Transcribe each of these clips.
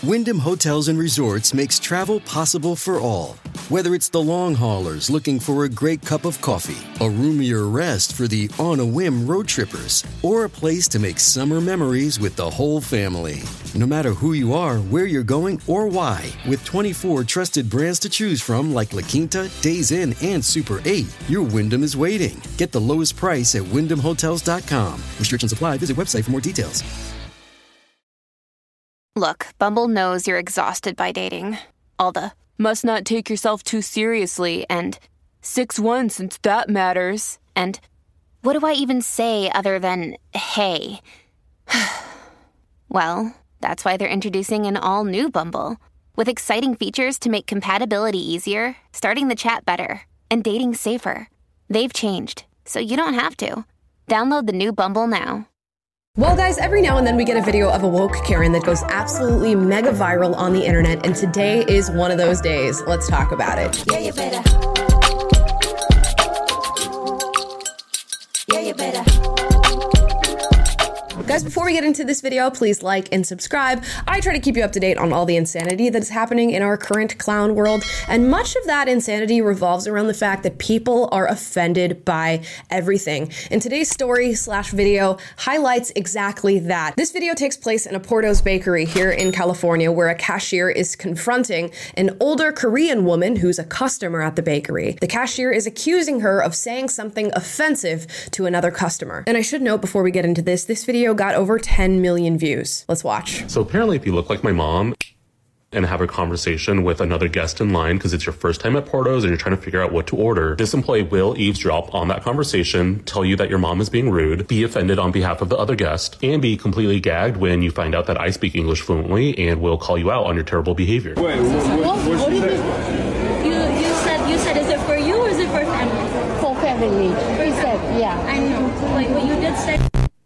Wyndham Hotels and Resorts makes travel possible for all. Whether it's the long haulers looking for a great cup of coffee, a roomier rest for the on-a-whim road trippers, or a place to make summer memories with the whole family. No matter who you are, where you're going, or why, with 24 trusted brands to choose from like La Quinta, Days Inn, and Super 8, your Wyndham is waiting. Get the lowest price at WyndhamHotels.com. Restrictions apply. Visit website for more details. Look, Bumble knows you're exhausted by dating. All the, must not take yourself too seriously, and 6'1" since that matters, and what do I even say other than, hey? Well, that's why they're introducing an all-new Bumble, with exciting features to make compatibility easier, starting the chat better, and dating safer. They've changed, so you don't have to. Download the new Bumble now. Well, guys, every now and then we get a video of a woke Karen that goes absolutely mega viral on the internet, and today is one of those days. Let's talk about it. Yeah, you better. Yeah, you better. Guys, before we get into this video, please like and subscribe. I try to keep you up to date on all the insanity that is happening in our current clown world, and much of that insanity revolves around the fact that people are offended by everything. And today's story/video highlights exactly that. This video takes place in a Porto's bakery here in California, where a cashier is confronting an older Korean woman who's a customer at the bakery. The cashier is accusing her of saying something offensive to another customer. And I should note before we get into this video got over 10 million views. Let's watch. So apparently if you look like my mom and have a conversation with another guest in line because it's your first time at Porto's and you're trying to figure out what to order, this employee will eavesdrop on that conversation, tell you that your mom is being rude, be offended on behalf of the other guest, and be completely gagged when you find out that I speak English fluently and will call you out on your terrible behavior. Wait, what do you mean? You said is it for you or is it for family? For family. He said, yeah. I know. Like what you did say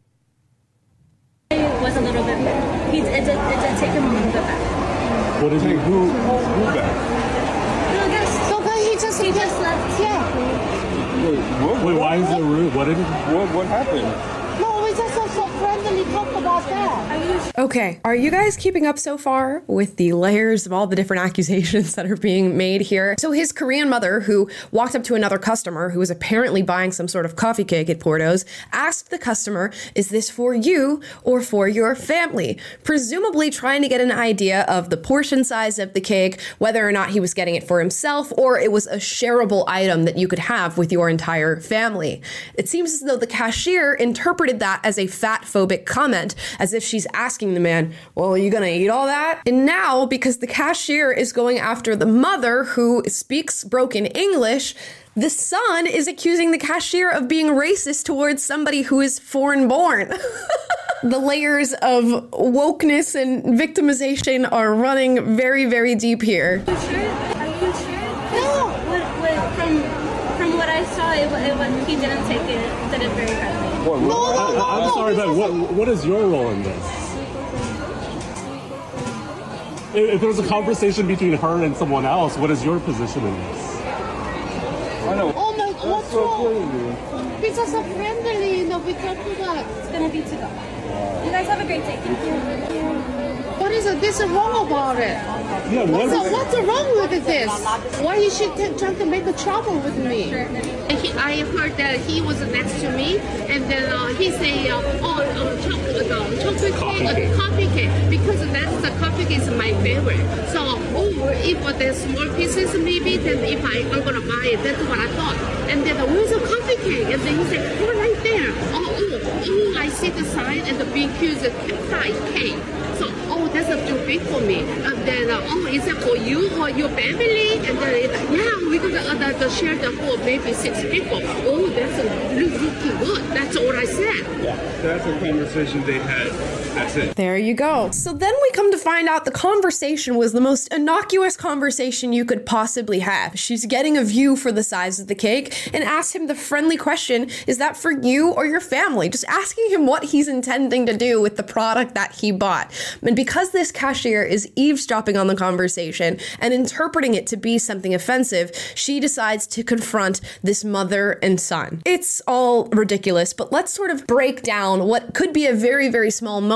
was a little bit bad. It did take him a little bit back. What did he Who back? No, that's So he just left. Yeah. Wait, why is it rude? What happened? No, we just so friendly talk about that. Are you Okay, are you guys keeping up so far with the layers of all the different accusations that are being made here? So his Korean mother, who walked up to another customer who was apparently buying some sort of coffee cake at Porto's, asked the customer, is this for you or for your family? Presumably trying to get an idea of the portion size of the cake, whether or not he was getting it for himself or it was a shareable item that you could have with your entire family. It seems as though the cashier interpreted that as a fat-phobic comment, as if she's asking the man, well, are you gonna eat all that? And now, because the cashier is going after the mother who speaks broken English, the son is accusing the cashier of being racist towards somebody who is foreign born. The layers of wokeness and victimization are running very, very deep here. sure? Are you sure? No. From what I saw, he didn't take it, did it very badly. I'm sorry, but what is your role in this? If there was a conversation between her and someone else, what is your position in this? Oh my, what's wrong? We're just so friendly, we talk about. It's gonna be to go. You guys have a great day. Thank you. What is this wrong about it? Yeah, What's wrong with this? Why you should try to make a trouble with me? I heard that he was next to me, and then he say, chocolate cake, coffee cake, because that's the coffee cake is my favorite. So, if there's small pieces maybe, then if I'm gonna buy it, that's what I thought. And then where's the coffee cake? And then he said, oh, right there. I see the sign and the BQ is peptide cake. So, that's too big for me. And then, is it for you or your family? And then, we're gonna share the whole maybe 6 people. That's looking good. That's all I said. Yeah, that's a conversation they had. That's it. There you go. So then we come to find out the conversation was the most innocuous conversation you could possibly have. She's getting a view for the size of the cake and asks him the friendly question, is that for you or your family? Just asking him what he's intending to do with the product that he bought. And because this cashier is eavesdropping on the conversation and interpreting it to be something offensive, she decides to confront this mother and son. It's all ridiculous, but let's sort of break down what could be a very, very small moment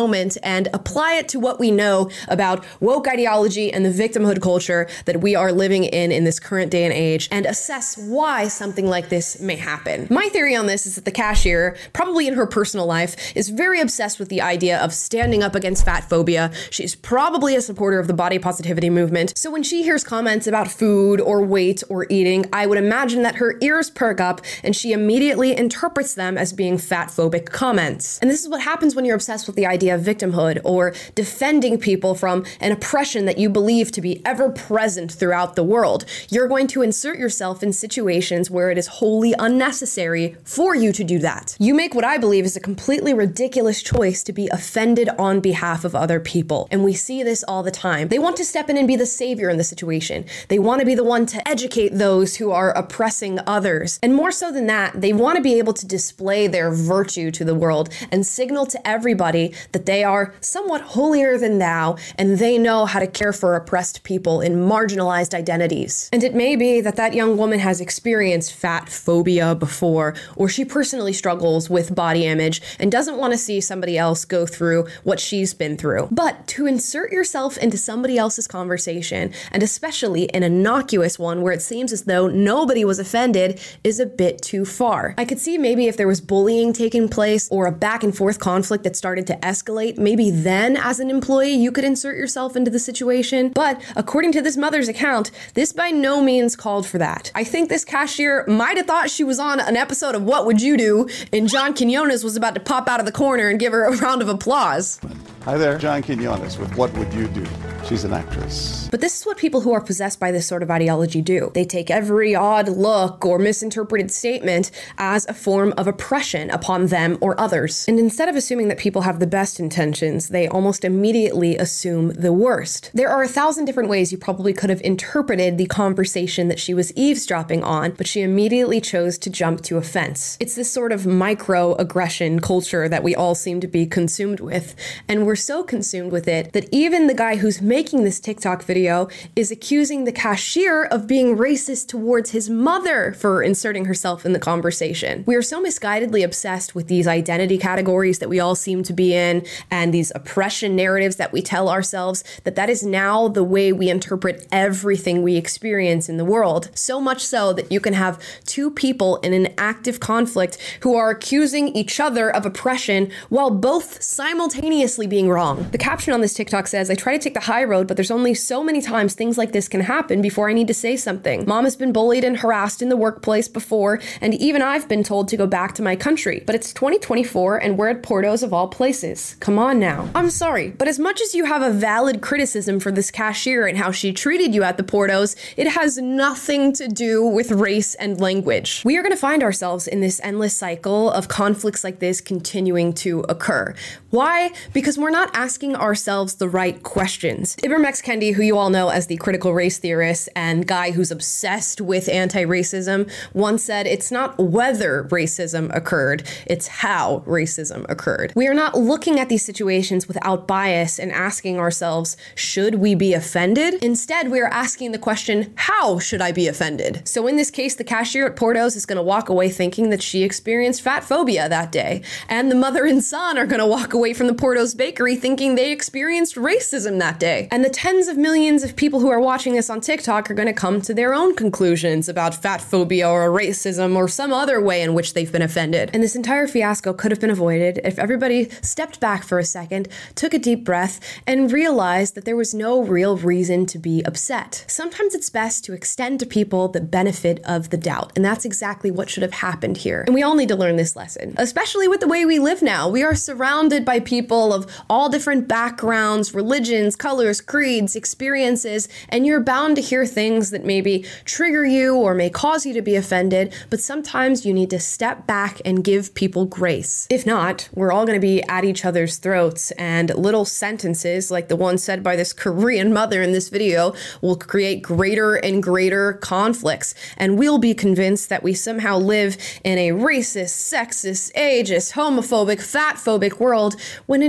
moment and apply it to what we know about woke ideology and the victimhood culture that we are living in this current day and age, and assess why something like this may happen. My theory on this is that the cashier, probably in her personal life, is very obsessed with the idea of standing up against fat phobia. She's probably a supporter of the body positivity movement. So when she hears comments about food or weight or eating, I would imagine that her ears perk up and she immediately interprets them as being fat phobic comments. And this is what happens when you're obsessed with the idea of victimhood or defending people from an oppression that you believe to be ever present throughout the world. You're going to insert yourself in situations where it is wholly unnecessary for you to do that. You make what I believe is a completely ridiculous choice to be offended on behalf of other people. And we see this all the time. They want to step in and be the savior in the situation. They want to be the one to educate those who are oppressing others. And more so than that, they want to be able to display their virtue to the world and signal to everybody that they are somewhat holier than thou and they know how to care for oppressed people in marginalized identities. And it may be that that young woman has experienced fat phobia before, or she personally struggles with body image and doesn't want to see somebody else go through what she's been through. But to insert yourself into somebody else's conversation, and especially an innocuous one where it seems as though nobody was offended, is a bit too far. I could see maybe if there was bullying taking place or a back and forth conflict that started to escalate, maybe then as an employee you could insert yourself into the situation. But according to this mother's account, this by no means called for that. I think this cashier might have thought she was on an episode of What Would You Do, and John Quinones was about to pop out of the corner and give her a round of applause. Hi there, John Quinones with What Would You Do? She's an actress. But this is what people who are possessed by this sort of ideology do. They take every odd look or misinterpreted statement as a form of oppression upon them or others. And instead of assuming that people have the best intentions, they almost immediately assume the worst. There are 1,000 different ways you probably could have interpreted the conversation that she was eavesdropping on, but she immediately chose to jump to offense. It's this sort of microaggression culture that we all seem to be consumed with, and we're so consumed with it that even the guy who's making this TikTok video is accusing the cashier of being racist towards his mother for inserting herself in the conversation. We are so misguidedly obsessed with these identity categories that we all seem to be in, and these oppression narratives that we tell ourselves, that is now the way we interpret everything we experience in the world. So much so that you can have two people in an active conflict who are accusing each other of oppression while both simultaneously being wrong. The caption on this TikTok says, "I try to take the high road, but there's only so many times things like this can happen before I need to say something. Mom has been bullied and harassed in the workplace before, and even I've been told to go back to my country. But it's 2024 and we're at Porto's of all places. Come on now." I'm sorry, but as much as you have a valid criticism for this cashier and how she treated you at the Porto's, it has nothing to do with race and language. We are going to find ourselves in this endless cycle of conflicts like this continuing to occur. Why? Because we're not asking ourselves the right questions. Ibram X. Kendi, who you all know as the critical race theorist and guy who's obsessed with anti-racism, once said, "It's not whether racism occurred, it's how racism occurred." We are not looking at these situations without bias and asking ourselves, should we be offended? Instead, we are asking the question, how should I be offended? So in this case, the cashier at Porto's is going to walk away thinking that she experienced fat phobia that day. And the mother and son are going to walk away from the Porto's bakery thinking they experienced racism that day. And the tens of millions of people who are watching this on TikTok are going to come to their own conclusions about fat phobia or racism or some other way in which they've been offended. And this entire fiasco could have been avoided if everybody stepped back for a second, took a deep breath, and realized that there was no real reason to be upset. Sometimes it's best to extend to people the benefit of the doubt, and that's exactly what should have happened here. And we all need to learn this lesson, especially with the way we live now. We are surrounded by people of all different backgrounds, religions, colors, creeds, experiences, and you're bound to hear things that maybe trigger you or may cause you to be offended, but sometimes you need to step back and give people grace. If not, we're all going to be at each other's throats, and little sentences like the one said by this Korean mother in this video will create greater and greater conflicts, and we'll be convinced that we somehow live in a racist, sexist, ageist, homophobic, fatphobic world, when in reality,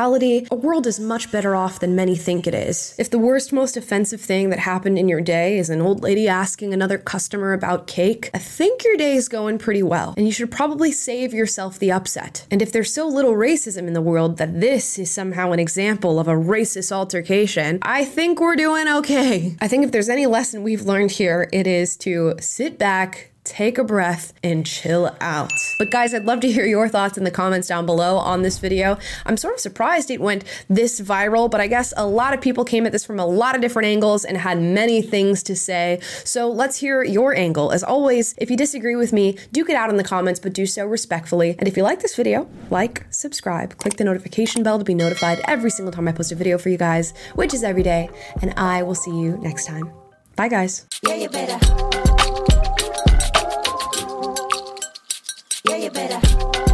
reality, a world is much better off than many think it is. If the worst, most offensive thing that happened in your day is an old lady asking another customer about cake, I think your day is going pretty well, and you should probably save yourself the upset. And if there's so little racism in the world that this is somehow an example of a racist altercation, I think we're doing okay. I think if there's any lesson we've learned here, it is to sit back, take a breath, and chill out. But guys, I'd love to hear your thoughts in the comments down below on this video. I'm sort of surprised it went this viral, but I guess a lot of people came at this from a lot of different angles and had many things to say. So let's hear your angle. As always, if you disagree with me, duke it out in the comments, but do so respectfully. And if you like this video, like, subscribe, click the notification bell to be notified every single time I post a video for you guys, which is every day. And I will see you next time. Bye, guys. Yeah, you better. Yeah, you better.